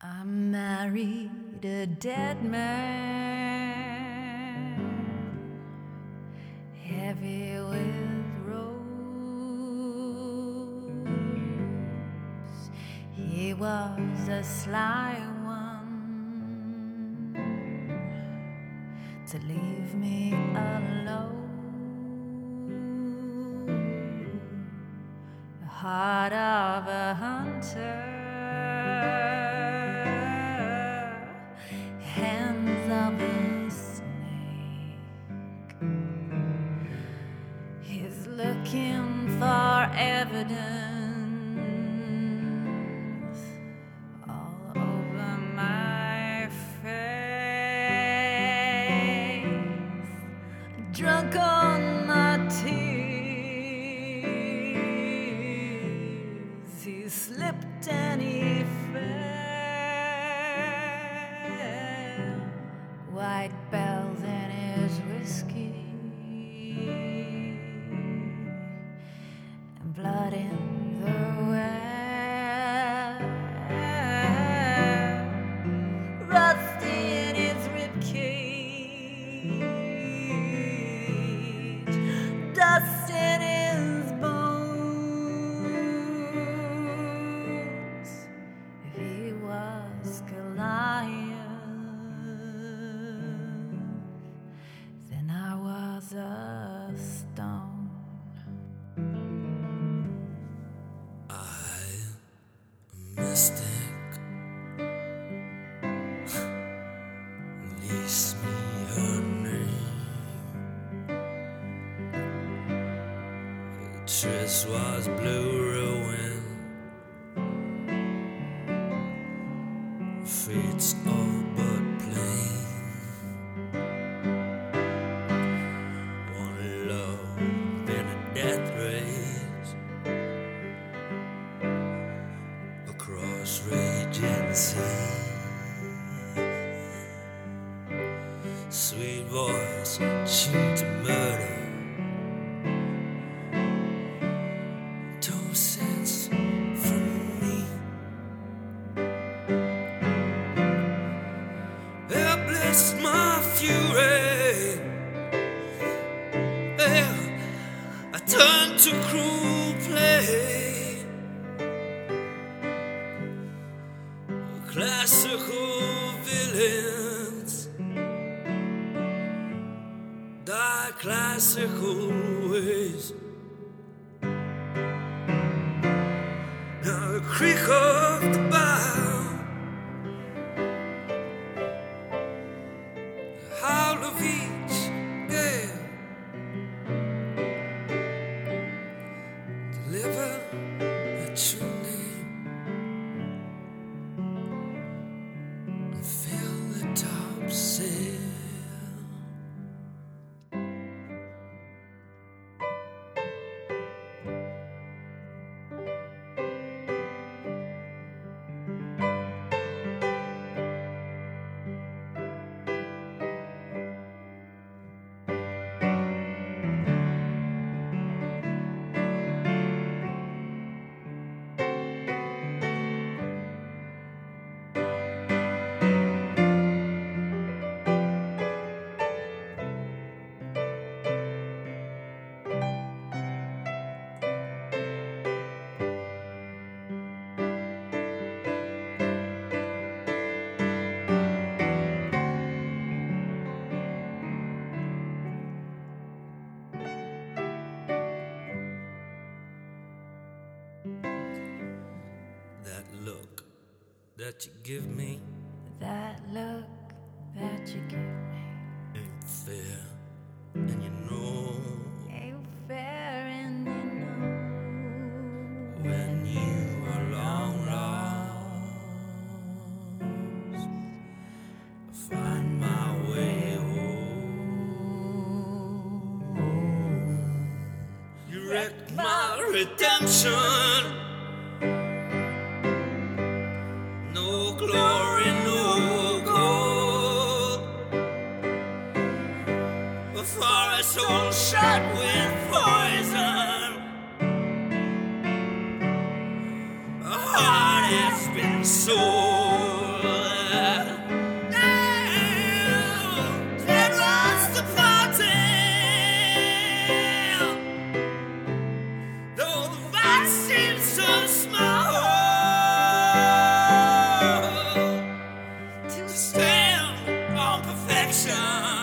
I married a dead man, heavy with rose. He was a sly one to leave me alone. The heart of a hunter, hands of a snake. He's looking for evidence all over my face, drunk on my tears. He slipped and he fell. White bells in his whiskey and blood in the well, rusty in his ribcage, dust in his bones. If he was Goliath, then I was a stone. Mystic, lease me her name. Tris was blue ruin, fate's all but plain. One love, then a death race across raging sea. Sweet voice tuned to murder, 2 cents from me. Helpless my fury, well, I turned to cruel play. Classical villains die classical ways. Now the creak of the bow, the howl of each gale, deliver a true name. Fill the topsail. That look that you give me, That look that you give me ain't fair, and you know ain't fair, and you know when you are long lost, I find my way home. You wrecked my redemption. No glory, no gold. A forest all shot with poison. A heart has been sold. seem so small to stand on perfection.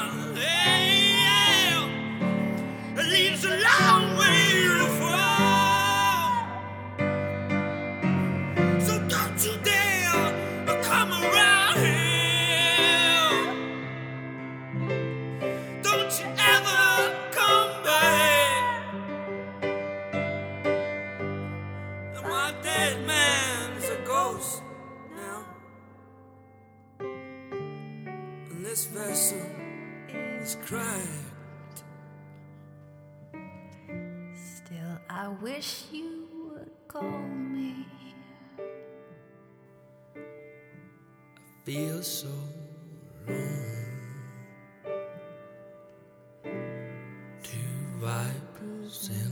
Yeah, it leaves a long way to fall. So don't you dare come around here. Don't you ever come back. And my dead man's a ghost now. And this vessel is cracked. Still, I wish you would call me. Feel so alone. Two vipers in